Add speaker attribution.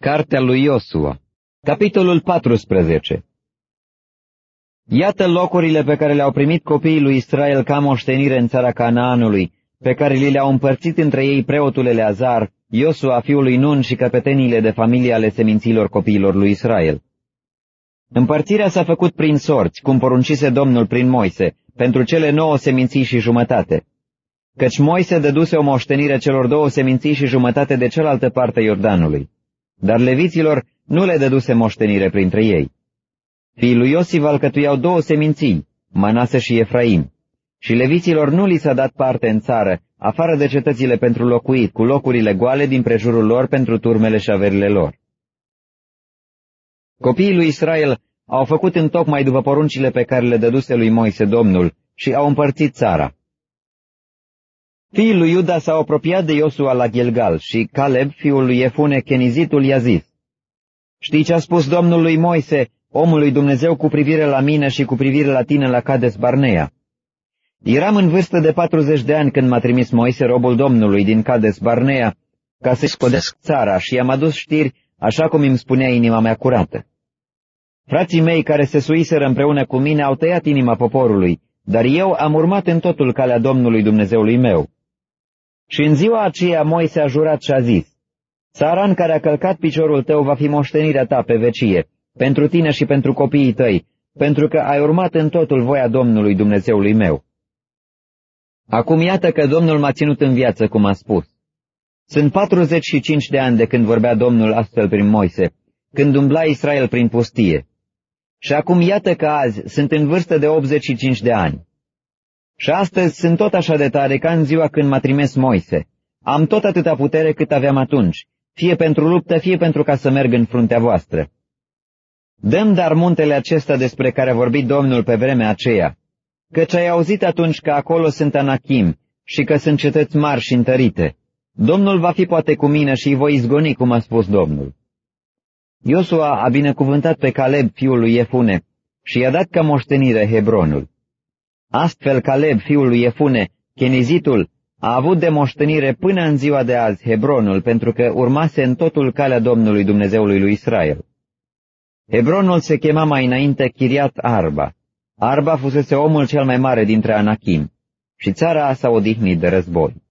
Speaker 1: Cartea lui Iosua, capitolul 14. Iată locurile pe care le-au primit copiii lui Israel ca moștenire în țara Canaanului, pe care li le-au împărțit între ei preotul Eleazar, Iosua fiul lui Nun și căpeteniile de familie ale seminților copiilor lui Israel. Împărțirea s-a făcut prin sorți, cum poruncise Domnul prin Moise, pentru cele 9 seminții și jumătate. Căci Moise dăduse o moștenire celor 2 seminții și jumătate de cealaltă parte Iordanului, dar leviților nu le dăduse moștenire printre ei. Fiii lui Iosif alcătuiau 2 seminții, Manase și Efraim, și leviților nu li s-a dat parte în țară, afară de cetățile pentru locuit, cu locurile goale din prejurul lor pentru turmele și averile lor. Copiii lui Israel au făcut întocmai după poruncile pe care le dăduse lui Moise Domnul și au împărțit țara. Fiii lui Iuda s-au apropiat de Iosua la Gilgal și Caleb, fiul lui Efune, Kenizitul, i-a zis: Știi ce a spus Domnul lui Moise, omul lui Dumnezeu, cu privire la mine și cu privire la tine la Cades Barnea? Eram în vârstă de 40 de ani când m-a trimis Moise, robul Domnului, din Cades Barnea, ca să-i scodesc țara, și i-am adus știri, așa cum îmi spunea inima mea curată. Frații mei care se suiseră împreună cu mine au tăiat inima poporului, dar eu am urmat în totul calea Domnului Dumnezeului meu. Și în ziua aceea Moise a jurat și a zis: Țara în care a călcat piciorul tău va fi moștenirea ta pe vecie, pentru tine și pentru copiii tăi, pentru că ai urmat în totul voia Domnului Dumnezeului meu. Acum iată că Domnul m-a ținut în viață, cum a spus. Sunt 45 de ani de când vorbea Domnul astfel prin Moise, când umbla Israel prin pustie. Și acum iată că azi sunt în vârstă de 85 de ani. Și astăzi sunt tot așa de tare ca în ziua când m-a trimis Moise. Am tot atâta putere cât aveam atunci, fie pentru luptă, fie pentru ca să merg în fruntea voastră. Dăm dar muntele acesta despre care a vorbit Domnul pe vremea aceea, căci ai auzit atunci că acolo sunt Anachim și că sunt cetăți mari și întărite. Domnul va fi poate cu mine și îi voi izgoni, cum a spus Domnul. Iosua a binecuvântat pe Caleb, fiul lui Efune, și i-a dat ca moștenire Hebronul. Astfel Caleb, fiul lui Efune, Kenizitul, a avut de moștenire până în ziua de azi Hebronul, pentru că urmase în totul calea Domnului Dumnezeului lui Israel. Hebronul se chema mai înainte Chiriat Arba. Arba fusese omul cel mai mare dintre Anachim și țara s-a odihnit de război.